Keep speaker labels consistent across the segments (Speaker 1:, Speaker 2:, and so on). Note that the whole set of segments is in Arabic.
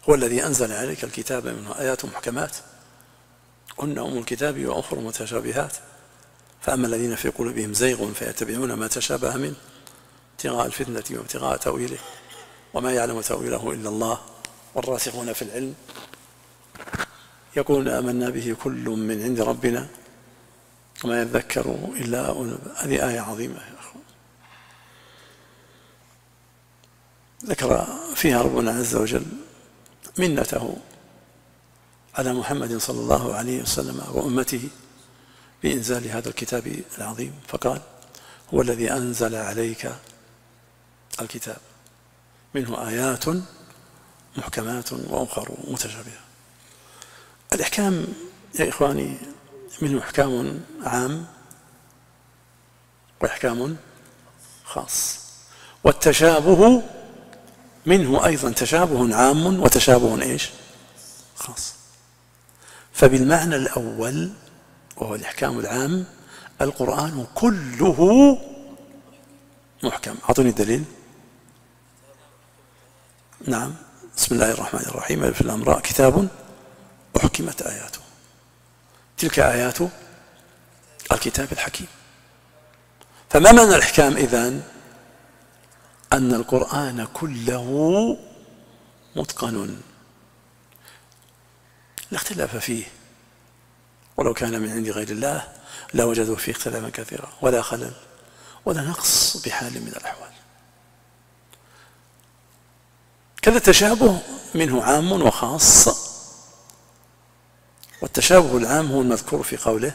Speaker 1: هو الذي أنزل عليك الكتاب منه آيات محكمات هن أم الكتاب وأخر متشابهات فأما الذين في قلوبهم زيغ فيتبعون ما تشابه منه ابتغاء الفتنة وابتغاء تأويله وما يعلم تأويله إلا الله والراسخون في العلم يقولون آمنا به كل من عند ربنا وما يذكر إلا أولو الألباب. هذه آية عظيمة يا أخوان ذكر فيها ربنا عز وجل منته على محمد صلى الله عليه وسلم وأمته بإنزال هذا الكتاب العظيم فقال هو الذي أنزل عليك الكتاب منه آيات محكمات وأخر متشابهة. الإحكام يا إخواني منه إحكام عام وإحكام خاص والتشابه منه أيضا تشابه عام وتشابه إيش خاص. فبالمعنى الأول وهو الإحكام العام القرآن كله محكم. أعطوني الدليل. نعم بسم الله الرحمن الرحيم ألف لام را كتاب أحكمت آياته تلك آيات الكتاب الحكيم. فما معنى الإحكام إذن؟ أن القرآن كله متقن لا اختلاف فيه ولو كان من عند غير الله لوجدوا فيه اختلافا كثيرا ولا خلل ولا نقص بحال من الأحوال. كذا التشابه منه عام وخاص والتشابه العام هو المذكور في قوله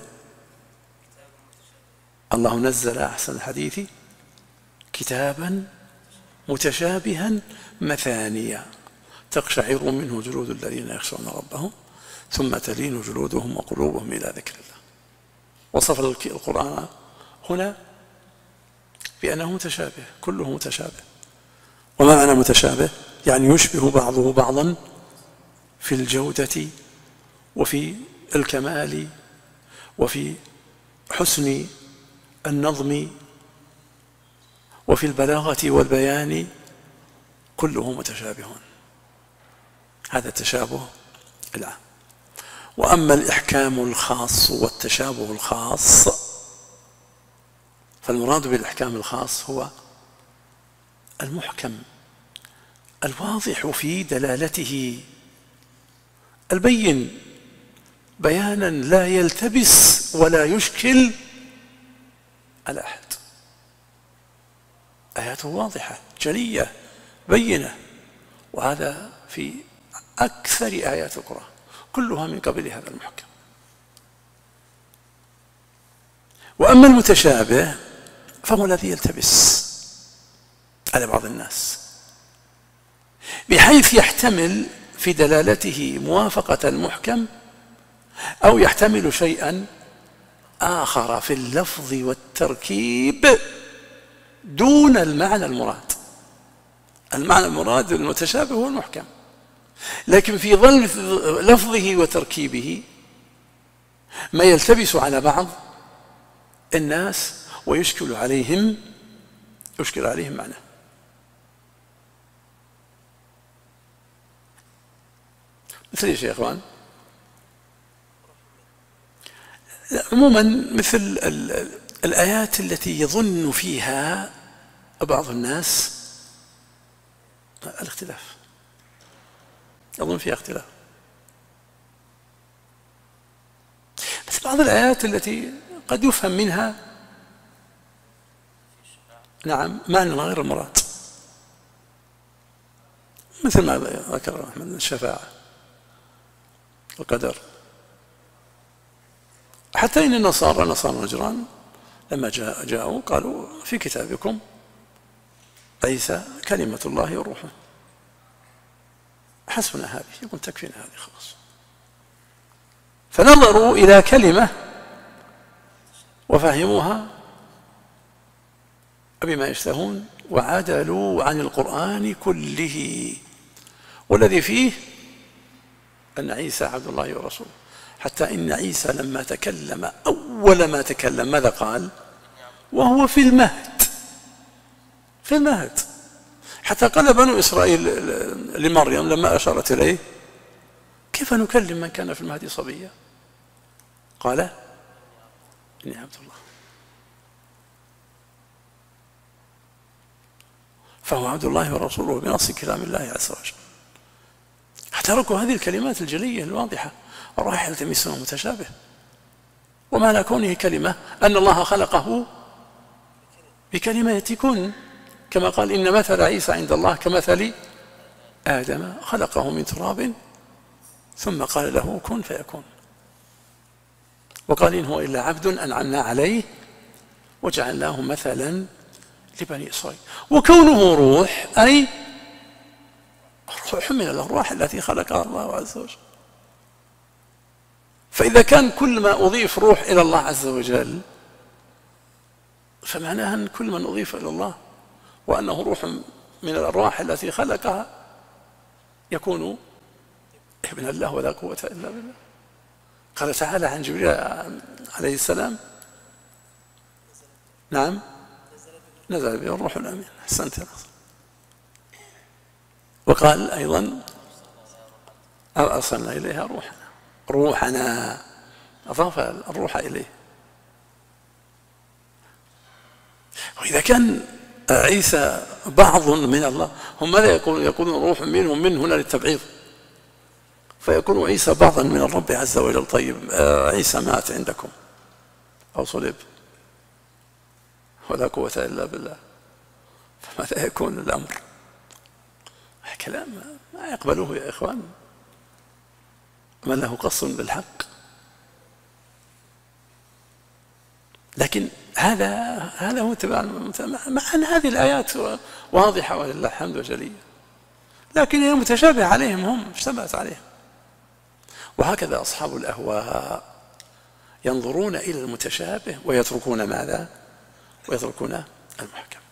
Speaker 1: الله نزل أحسن الحديث كتابا متشابها مثانيا تقشعر منه جلود الذين يخشون ربهم ثم تلين جلودهم وقلوبهم إلى ذكر الله. وصف القرآن هنا بأنه متشابه كله متشابه. وما معنى متشابه؟ يعني يشبه بعضه بعضا في الجودة وفي الكمال وفي حسن النظم وفي البلاغة والبيان كله متشابه. هذا التشابه العام. وأما الإحكام الخاص والتشابه الخاص فالمراد بالإحكام الخاص هو المحكم الواضح في دلالته البين بيانا لا يلتبس ولا يشكل على أحد. آياته واضحة جلية بينة وهذا في أكثر آيات القرآن كلها من قبل هذا المحكم. وأما المتشابه فهو الذي يلتبس على بعض الناس بحيث يحتمل في دلالته موافقة المحكم أو يحتمل شيئا آخر في اللفظ والتركيب دون المعنى المراد. المعنى المراد المتشابه هو المحكم لكن في ظل لفظه وتركيبه ما يلتبس على بعض الناس ويشكل عليهم معنى. مثل ايش يا اخوان؟ عموما مثل الآيات التي يظن فيها بعض الناس الاختلاف يظن فيها اختلاف. بس بعض الآيات التي قد يفهم منها نعم معنى غير المراد مثل ما ذكر أحمد الشفاعة القدر. حتى إن النصارى نجران لما جاءوا قالوا في كتابكم عيسى كلمة الله وروحه حسبنا هذه يقول تكفينا هذه خلاص. فنظروا إلى كلمة وفهموها بما يشتهون وعدلوا عن القرآن كله والذي فيه أن عيسى عبد الله ورسوله. حتى إن عيسى لما تكلم أول ما تكلم ماذا قال؟ وهو في المهد حتى قال بنو إسرائيل لمريم لما أشارت إليه: كيف نكلم من كان في المهد صبيا؟ قال: إني عبد الله. فهو عبد الله ورسوله بنص كلام الله عز وجل. احترقوا هذه الكلمات الجلية الواضحة الراحلة تميسها متشابه، ومعنى كونه كلمة أن الله خلقه بكلمة كن، كما قال: إن مثل عيسى عند الله كمثل آدم خلقه من تراب ثم قال له كن فيكون. وقال: إن هو إلا عبد أنعمنا عليه وجعلناه مثلا لبني إسرائيل. وكونه روح أي روح من الأرواح التي خلقها الله عز وجل. فإذا كان كل ما أضيف روح إلى الله عز وجل فمعناها أن كل من أضيف إلى الله وأنه روح من الأرواح التي خلقها يكون ابن الله ولا قوة إلا بالله. قال تعالى عن جبريل عليه السلام: نعم، نزل به الروح الأمين. أحسنت. وقال أيضا: أرسلنا إليها روحنا أضاف الروح إليه. وإذا كان عيسى بعض من الله، هم ماذا يكون روح منهم من هنا للتبعيض، فيكون عيسى بعضا من الرب عز وجل. طيب عيسى مات عندكم أو صلب ولا قوة إلا بالله، فماذا يكون الأمر؟ كلام ما يقبلوه يا إخوان. من له قص بالحق. لكن هذا هو اتباع، مع أن هذه الآيات واضحة ولله الحمد وجلية، لكن هي متشابهة عليهم، هم اشتبهت عليهم. وهكذا أصحاب الأهواء ينظرون إلى المتشابه ويتركون ماذا؟ ويتركون المحكم.